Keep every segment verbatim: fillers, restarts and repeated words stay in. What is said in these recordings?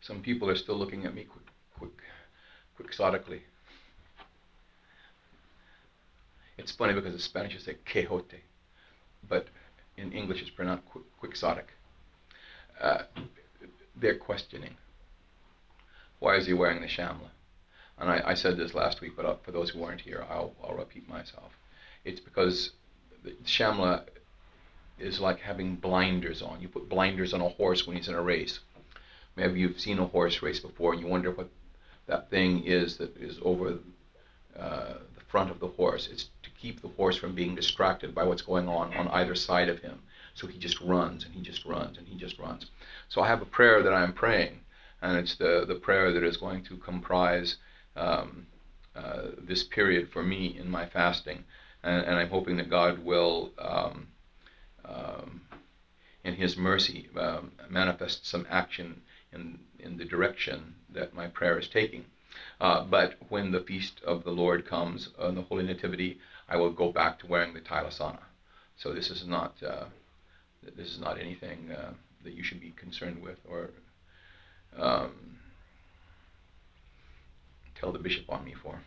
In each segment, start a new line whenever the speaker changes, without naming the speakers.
Some people are still looking at me quick, quick, quixotically. It's funny because in Spanish you say quejote, but in English it's pronounced quixotic. Uh, they're questioning, why is he wearing the shamla? And I, I said this last week, but for those who weren't here, I'll, I'll repeat myself. It's because the shamla is like having blinders on. You put blinders on a horse when he's in a race. Maybe you've seen a horse race before and you wonder what that thing is that is over uh, the front of the horse. It's to keep the horse from being distracted by what's going on on either side of him. So he just runs and he just runs and he just runs. So I have a prayer that I'm praying, and it's the, the prayer that is going to comprise um, uh, this period for me in my fasting. And, and I'm hoping that God will, um, um, in His mercy, um, manifest some action in, in the direction that my prayer is taking. Uh, but when the feast of the Lord comes on the Holy Nativity, I will go back to wearing the tailasana. So this is not uh, this is not anything uh, that you should be concerned with or um, tell the bishop on me for.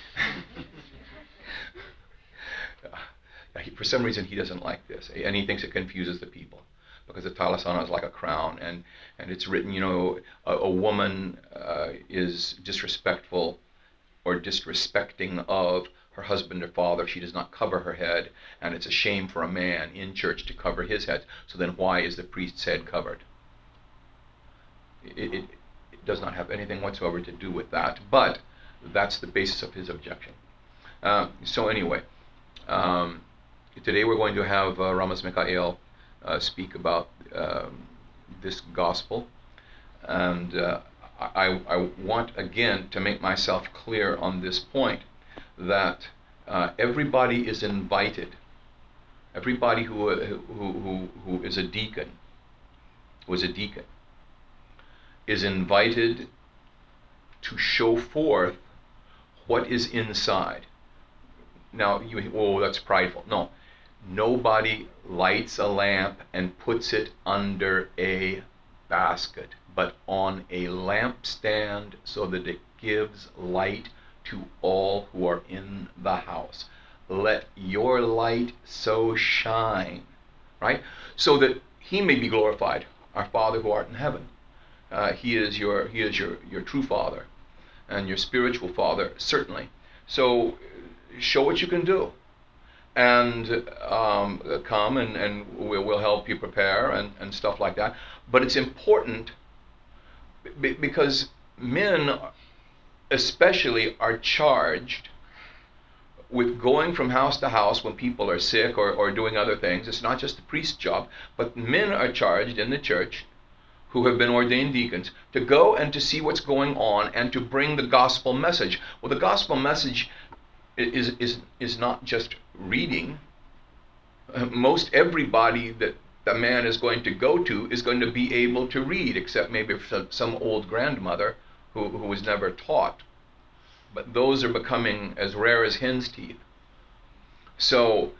uh, he, for some reason, he doesn't like this, and he thinks it confuses the people, because the talasana is like a crown, and, and it's written, you know, a, a woman uh, is disrespectful or disrespecting of her husband or father. She does not cover her head, and it's a shame for a man in church to cover his head. So then why is the priest's head covered? It, it, it does not have anything whatsoever to do with that, but that's the basis of his objection. Uh, so anyway, um, today we're going to have uh, Ramaz Mikhail uh, speak about um, this gospel, and uh, I, I want again to make myself clear on this point, that uh, everybody is invited. Everybody who, who, who, who is a deacon, who is a deacon, is invited to show forth what is inside. Now, you, oh, that's prideful. No, nobody lights a lamp and puts it under a basket, but on a lampstand, so that it gives light to all who are in the house. Let your light so shine, right? So that He may be glorified, our Father who art in heaven. Uh, he is your He is your, your true Father, and your spiritual Father, certainly. So show what you can do, and um, come and, and we'll, we'll help you prepare and, and stuff like that. But it's important b- because men especially are charged with going from house to house when people are sick or, or doing other things. It's not just the priest's job, but men are charged in the church who have been ordained deacons to go and to see what's going on and to bring the gospel message. Well, the gospel message is is is not just reading. Uh, most everybody that the man is going to go to is going to be able to read, except maybe some, some old grandmother who, who was never taught. But those are becoming as rare as hen's teeth. So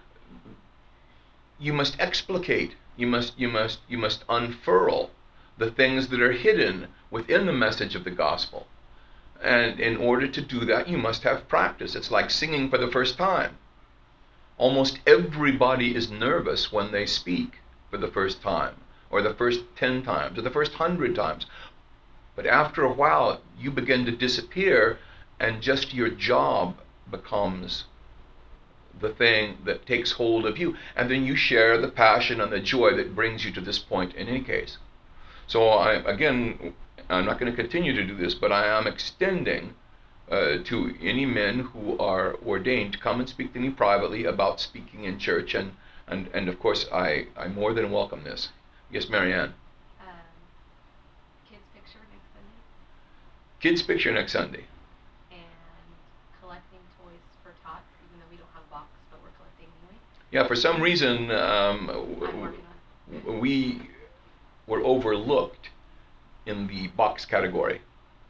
you must explicate, you must you must you must unfurl the things that are hidden within the message of the gospel. And in order to do that, you must have practice. It's like singing for the first time. Almost everybody is nervous when they speak for the first time, or the first ten times, or the first hundred times. But after a while, you begin to disappear, and just your job becomes the thing that takes hold of you. And then you share the passion and the joy that brings you to this point in any case. So I, again, I'm not going to continue to do this, but I am extending uh, to any men who are ordained to come and speak to me privately about speaking in church. And, and, and of course, I, I more than welcome this. Yes, Marianne?
Um, kids picture next Sunday.
Kids picture next Sunday.
And collecting toys for tots, even though we don't have a box, but we're collecting anyway.
Yeah, for some reason, um,
I'm working on it.
we were overlooked in the box category.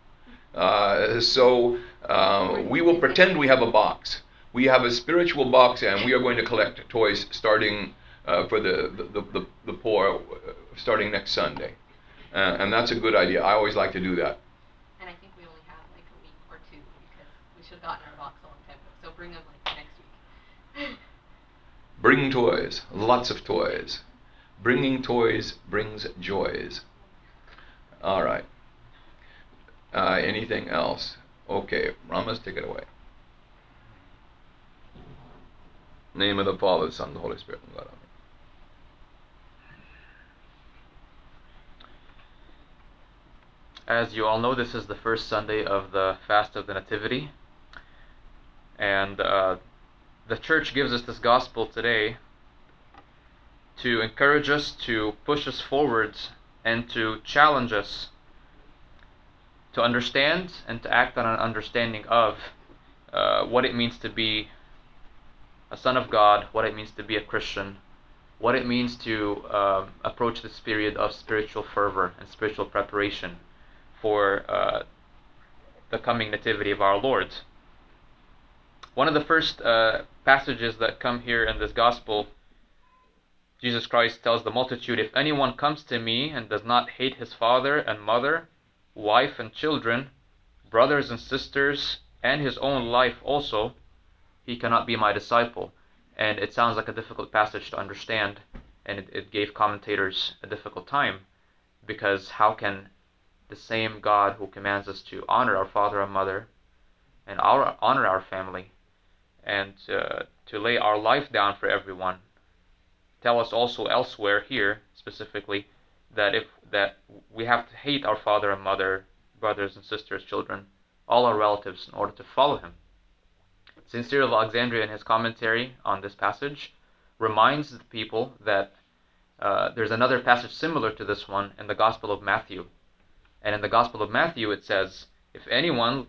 Uh, so uh, we will pretend we have a box. We have a spiritual box, and we are going to collect toys starting uh, for the, the, the, the poor uh, starting next Sunday. Uh, and that's a good idea. I always like to do that.
And I think we only have like a week or two because we should have gotten our box a long time ago. So bring them like next week.
Bring toys, lots of toys. Bringing toys brings joys. All right. Uh, anything else? Okay, Ramos, take it away. Name of the Father, the Son, and the Holy Spirit. God, amen.
As you all know, this is the first Sunday of the Fast of the Nativity. And uh, the Church gives us this gospel today to encourage us, to push us forwards, and to challenge us to understand and to act on an understanding of uh, what it means to be a son of God, what it means to be a Christian, what it means to um, approach this period of spiritual fervor and spiritual preparation for uh, the coming nativity of our Lord. One of the first uh, passages that come here in this gospel, Jesus Christ tells the multitude, "If anyone comes to me and does not hate his father and mother, wife and children, brothers and sisters, and his own life also, he cannot be my disciple." And it sounds like a difficult passage to understand, and it, it gave commentators a difficult time, because how can the same God who commands us to honor our father and mother and our, honor our family and uh, to lay our life down for everyone, tell us also elsewhere here specifically that if that we have to hate our father and mother, brothers and sisters, children, all our relatives in order to follow him? Saint Cyril of Alexandria, in his commentary on this passage, reminds the people that uh, there's another passage similar to this one in the Gospel of Matthew. And in the Gospel of Matthew it says, if anyone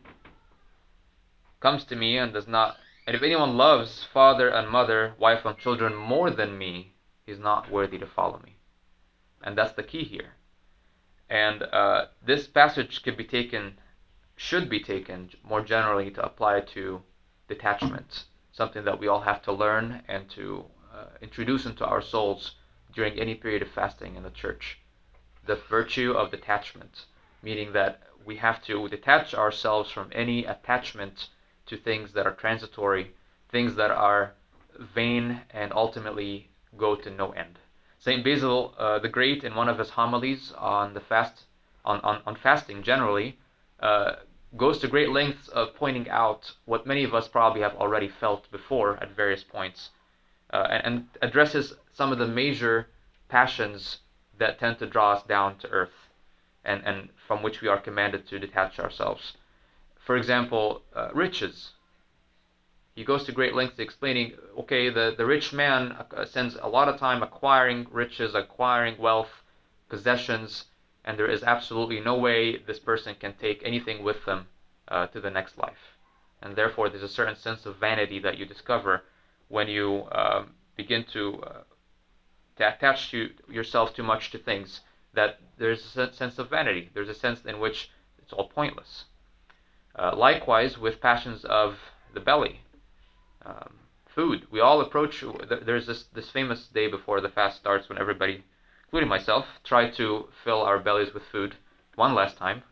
comes to me and does not, and if anyone loves father and mother, wife and children more than me, he's not worthy to follow me. And that's the key here. And uh, this passage could be taken, should be taken more generally to apply to detachment, something that we all have to learn and to uh, introduce into our souls during any period of fasting in the church. The virtue of detachment, meaning that we have to detach ourselves from any attachment to things that are transitory, things that are vain and ultimately go to no end. Saint Basil uh, the Great, in one of his homilies on the fast, on, on, on fasting generally, uh, goes to great lengths of pointing out what many of us probably have already felt before at various points, uh, and, and addresses some of the major passions that tend to draw us down to earth, and, and from which we are commanded to detach ourselves. For example, uh, riches. He goes to great lengths explaining, okay, the, the rich man spends a lot of time acquiring riches, acquiring wealth, possessions, and there is absolutely no way this person can take anything with them uh, to the next life. And therefore, there's a certain sense of vanity that you discover when you um, begin to, uh, to attach to yourself too much to things, that there's a sense of vanity. There's a sense in which it's all pointless. Uh, likewise, with passions of the belly. Um, food. We all approach, there's this, this famous day before the fast starts when everybody, including myself, try to fill our bellies with food one last time.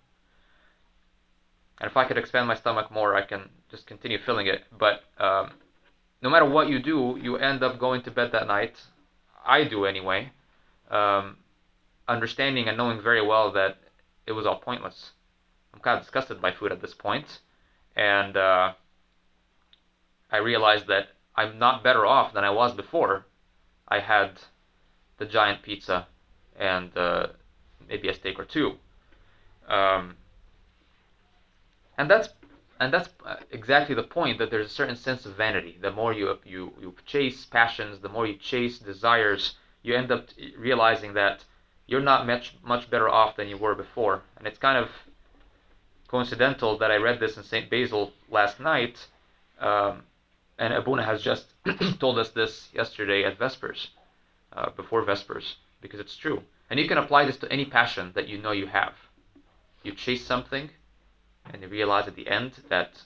And if I could expand my stomach more, I can just continue filling it. But um, no matter what you do, you end up going to bed that night. I do anyway. Um, understanding and knowing very well that it was all pointless. I'm kind of disgusted by food at this point. And uh, I realized that I'm not better off than I was before. I had the giant pizza and uh, maybe a steak or two, um, and that's and that's exactly the point. That there's a certain sense of vanity. The more you you you chase passions, the more you chase desires, you end up realizing that you're not much much better off than you were before. And it's kind of coincidental that I read this in Saint Basil last night, um, and Abuna has just told us this yesterday at Vespers, uh, before Vespers, because it's true. And you can apply this to any passion that you know you have. You chase something, and you realize at the end that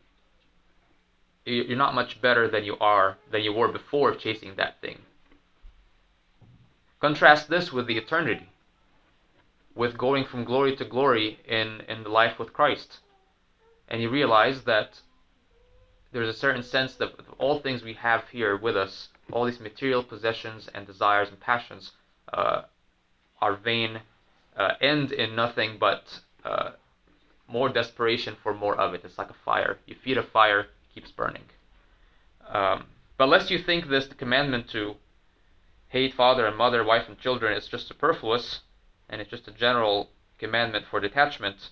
you're not much better than you are than you were before chasing that thing. Contrast this with the eternity. with going from glory to glory in, in the life with Christ. And you realize that there's a certain sense that all things we have here with us, all these material possessions and desires and passions, uh, are vain, uh, end in nothing but uh, more desperation for more of it. It's like a fire. You feed a fire, it keeps burning. Um, but lest you think this the commandment to hate father and mother, wife and children is just superfluous, and it's just a general commandment for detachment,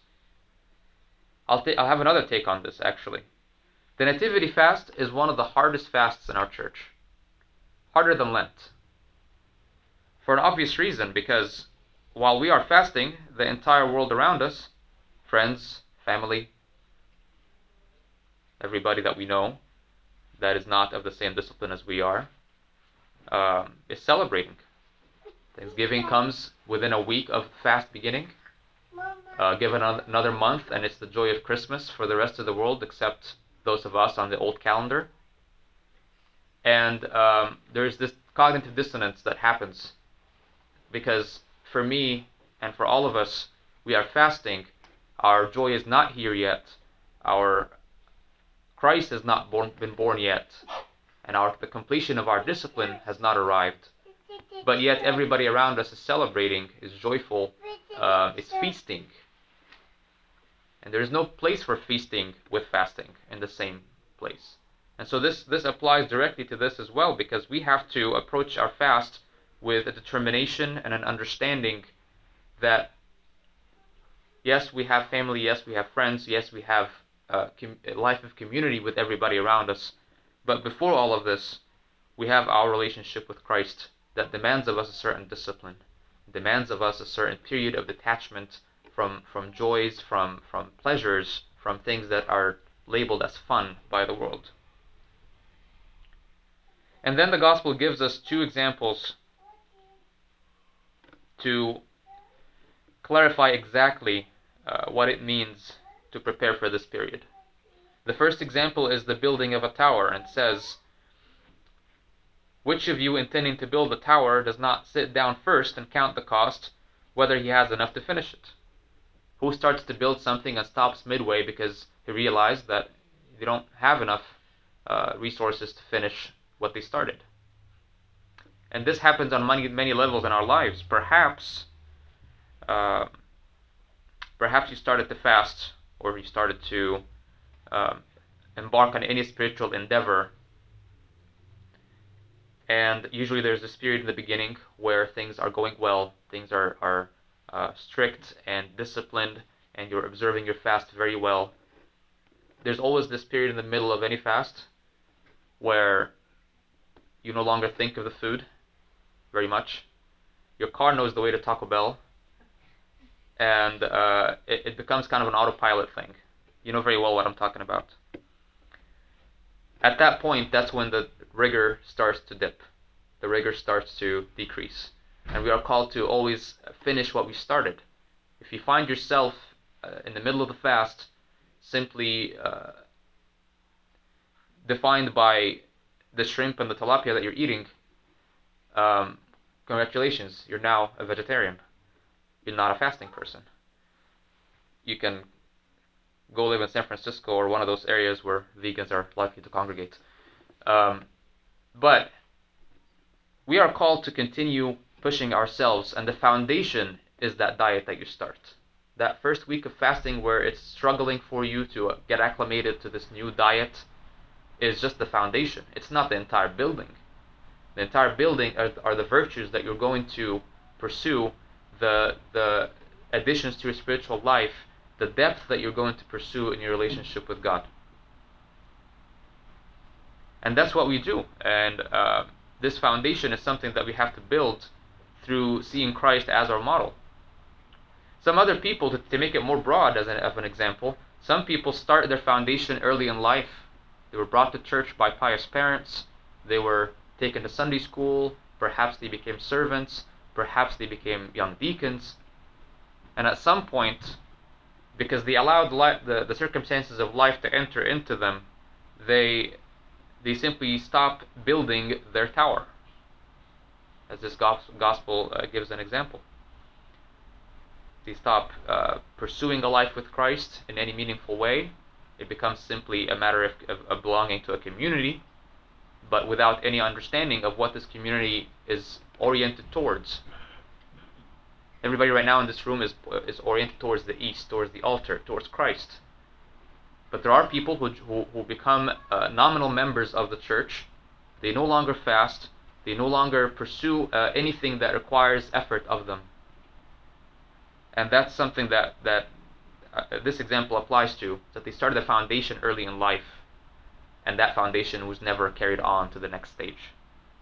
I'll, ta- I'll have another take on this, actually. The Nativity fast is one of the hardest fasts in our church. Harder than Lent. For an obvious reason, because while we are fasting, the entire world around us, friends, family, everybody that we know that is not of the same discipline as we are, um, is celebrating. Thanksgiving comes within a week of fast beginning. Uh, give another, another month, and it's the joy of Christmas for the rest of the world, except those of us on the old calendar. And um, there's this cognitive dissonance that happens because for me and for all of us, we are fasting. Our joy is not here yet. Our Christ has not born, been born yet, and our, the completion of our discipline has not arrived. But yet everybody around us is celebrating, is joyful, uh, is feasting. And there is no place for feasting with fasting in the same place. And so this, this applies directly to this as well, because we have to approach our fast with a determination and an understanding that, yes, we have family, yes, we have friends, yes, we have uh, a life of community with everybody around us. But before all of this, we have our relationship with Christ that demands of us a certain discipline, demands of us a certain period of detachment from, from joys, from, from pleasures, from things that are labeled as fun by the world. And then the Gospel gives us two examples to clarify exactly uh, what it means to prepare for this period. The first example is the building of a tower, and says, "Which of you intending to build a tower does not sit down first and count the cost, whether he has enough to finish it?" Who starts to build something and stops midway because he realized that they don't have enough uh, resources to finish what they started? And this happens on many, many levels in our lives. Perhaps, uh, perhaps you started to fast, or you started to um, embark on any spiritual endeavor, and usually there's this period in the beginning where things are going well, things are, are uh, strict and disciplined, and you're observing your fast very well. There's always this period in the middle of any fast where you no longer think of the food very much. Your car knows the way to Taco Bell, and uh, it, it becomes kind of an autopilot thing. You know very well what I'm talking about. At that point, that's when the rigor starts to dip. The rigor starts to decrease. And we are called to always finish what we started. If you find yourself uh, in the middle of the fast simply uh, defined by the shrimp and the tilapia that you're eating, um, congratulations, you're now a vegetarian. You're not a fasting person. You can go live in San Francisco or one of those areas where vegans are likely to congregate. Um, but we are called to continue pushing ourselves, and the foundation is that diet that you start. That first week of fasting where it's struggling for you to get acclimated to this new diet is just the foundation. It's not the entire building. The entire building are, are the virtues that you're going to pursue, the, the additions to your spiritual life, the depth that you're going to pursue in your relationship with God. And that's what we do. And uh, this foundation is something that we have to build through seeing Christ as our model. Some other people, to, to make it more broad as an, of an example, some people start their foundation early in life. They were brought to church by pious parents. They were taken to Sunday school. Perhaps they became servants. Perhaps they became young deacons. And at some point, because they allowed li- the, the circumstances of life to enter into them, they they simply stop building their tower, as this gospel uh, gives an example. They stop uh, pursuing a life with Christ in any meaningful way. It becomes simply a matter of, of, of belonging to a community, but without any understanding of what this community is oriented towards. Everybody right now in this room is is oriented towards the east, towards the altar, towards Christ. But there are people who who, who become uh, nominal members of the church. They no longer fast. They no longer pursue uh, anything that requires effort of them. And that's something that that uh, this example applies to. That they started a foundation early in life, and that foundation was never carried on to the next stage.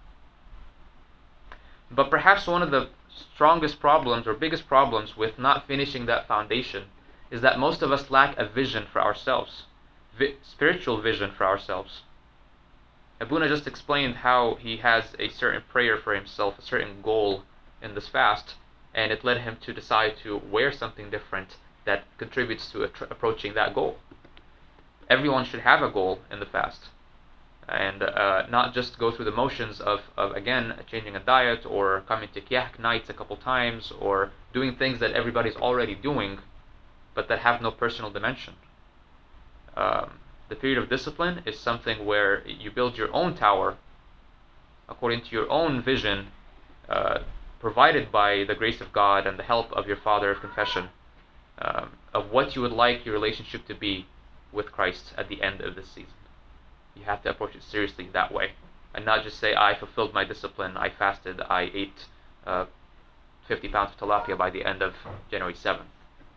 But perhaps one of the strongest problems or biggest problems with not finishing that foundation is that most of us lack a vision for ourselves, vi- spiritual vision for ourselves. Abuna just explained how he has a certain prayer for himself, a certain goal in this fast, and it led him to decide to wear something different that contributes to attr- approaching that goal. Everyone should have a goal in the fast, and uh, not just go through the motions of, of, again, changing a diet or coming to Kiyahk nights a couple times or doing things that everybody's already doing, but that have no personal dimension. Um, the period of discipline is something where you build your own tower according to your own vision, uh, provided by the grace of God and the help of your Father of confession, um, of what you would like your relationship to be with Christ at the end of this season. You have to approach it seriously that way, and not just say, I fulfilled my discipline, I fasted, I ate uh, fifty pounds of tilapia by the end of January seventh.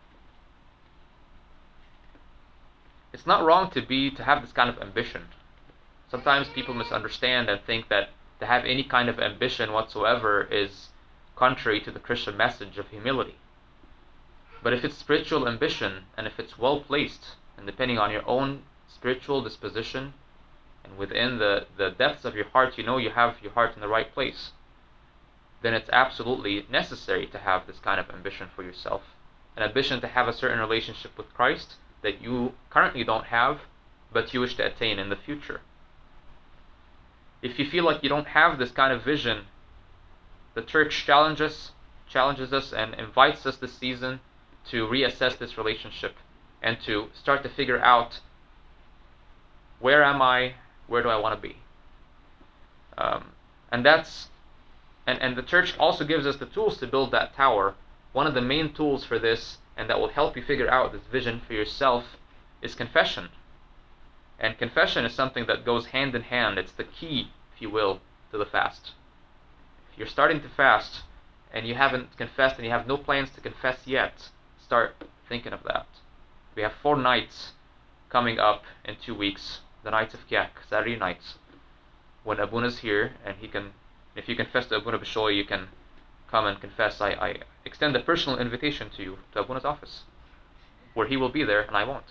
It's not wrong to be to have this kind of ambition. Sometimes people misunderstand and think that to have any kind of ambition whatsoever is contrary to the Christian message of humility. But if it's spiritual ambition, and if it's well placed, and depending on your own spiritual disposition, and within the, the depths of your heart, you know you have your heart in the right place, then it's absolutely necessary to have this kind of ambition for yourself. An ambition to have a certain relationship with Christ that you currently don't have, but you wish to attain in the future. If you feel like you don't have this kind of vision, the church challenges, challenges us and invites us this season to reassess this relationship and to start to figure out, where am I, where do I want to be? Um, and that's and, and the church also gives us the tools to build that tower. One of the main tools for this, and that will help you figure out this vision for yourself, is confession. And confession is something that goes hand in hand. It's the key, if you will, to the fast. If you're starting to fast and you haven't confessed and you have no plans to confess yet, start thinking of that. We have four nights coming up in two weeks, the nights of Kiyahk, Saturday nights, when Abuna's here, and he can, if you confess to Abuna Bishoy, you can come and confess. I, I extend a personal invitation to you to Abuna's office, where he will be there and I won't.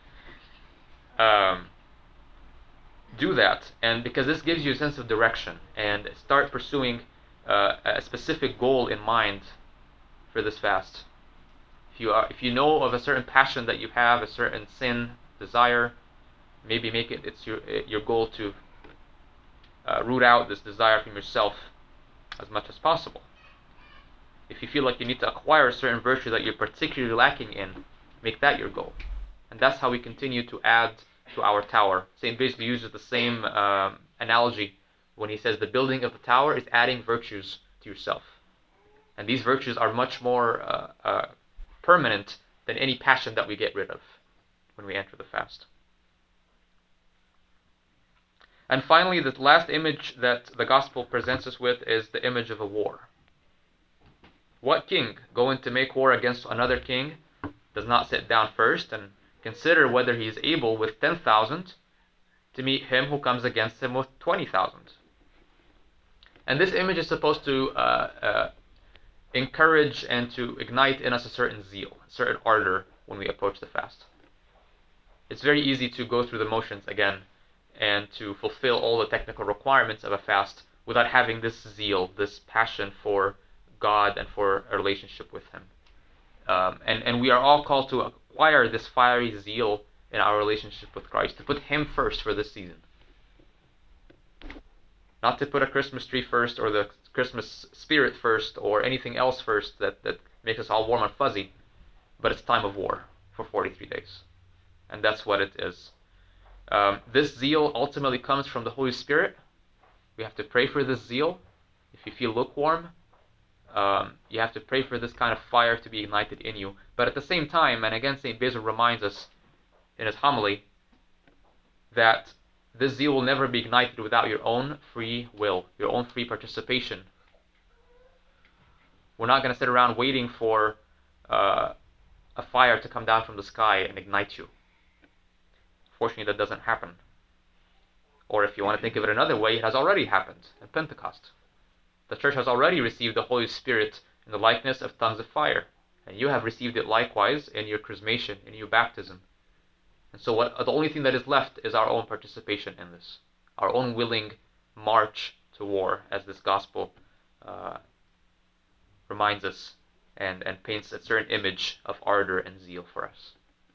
Um, do that, and because this gives you a sense of direction, and start pursuing uh, a specific goal in mind for this fast. If you are, if you know of a certain passion that you have, a certain sin, desire, maybe make it it's your your goal to uh, root out this desire from yourself as much as possible. If you feel like you need to acquire a certain virtue that you're particularly lacking in, make that your goal. And that's how we continue to add to our tower. Saint basically uses the same um, analogy when he says the building of the tower is adding virtues to yourself. And these virtues are much more uh, uh, permanent than any passion that we get rid of when we enter the fast. And finally, the last image that the gospel presents us with is the image of a war. What king, going to make war against another king, does not sit down first and consider whether he is able with ten thousand to meet him who comes against him with twenty thousand? And this image is supposed to uh, uh, encourage and to ignite in us a certain zeal, a certain ardor when we approach the fast. It's very easy to go through the motions again and to fulfill all the technical requirements of a fast without having this zeal, this passion for God and for a relationship with Him. Um, and, and we are all called to acquire this fiery zeal in our relationship with Christ, to put Him first for this season. Not to put a Christmas tree first or the Christmas spirit first or anything else first that, that makes us all warm and fuzzy, but it's time of war for forty-three days. And that's what it is. Um, this zeal ultimately comes from the Holy Spirit. We have to pray for this zeal. If you feel lukewarm, um, you have to pray for this kind of fire to be ignited in you. But at the same time, and again, Saint Basil reminds us in his homily that this zeal will never be ignited without your own free will, your own free participation. We're not going to sit around waiting for uh, a fire to come down from the sky and ignite you. Fortunately, that doesn't happen. Or if you want to think of it another way, it has already happened at Pentecost. The church has already received the Holy Spirit in the likeness of tongues of fire. And you have received it likewise in your chrismation, in your baptism. And so what, the only thing that is left is our own participation in this. Our own willing march to war, as this gospel uh, reminds us and, and paints a certain image of ardor and zeal for us.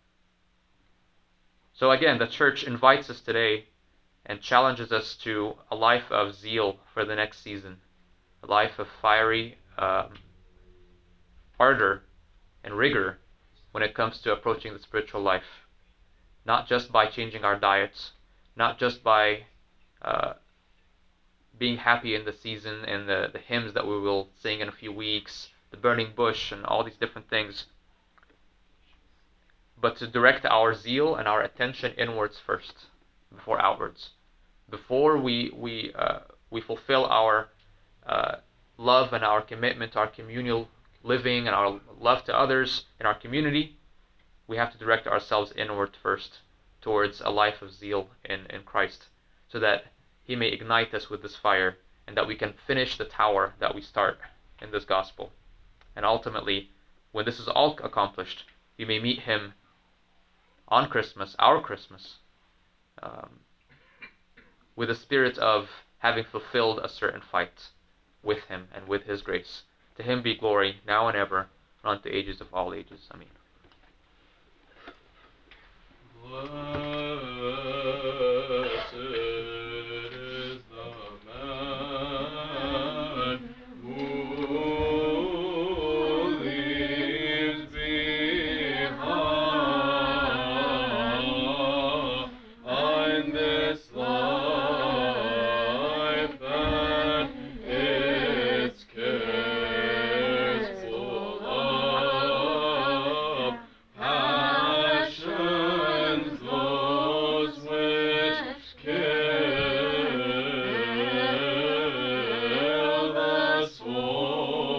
So again, the church invites us today and challenges us to a life of zeal for the next season, a life of fiery um, ardor and rigor when it comes to approaching the spiritual life. Not just by changing our diets, not just by uh, being happy in the season and the, the hymns that we will sing in a few weeks, the burning bush and all these different things, but to direct our zeal and our attention inwards first, before outwards. Before we we uh, we fulfill our uh, love and our commitment to our communal living and our love to others in our community, we have to direct ourselves inward first towards a life of zeal in, in Christ, so that He may ignite us with this fire and that we can finish the tower that we start in this gospel. And ultimately, when this is all accomplished, we may meet Him on Christmas, our Christmas, um, with a spirit of having fulfilled a certain fight with Him and with His grace. To Him be glory, now and ever, and unto ages of all ages. Amen.
Blessed is the man who leaves behind this life and its cares full of passions, those which kill the soul.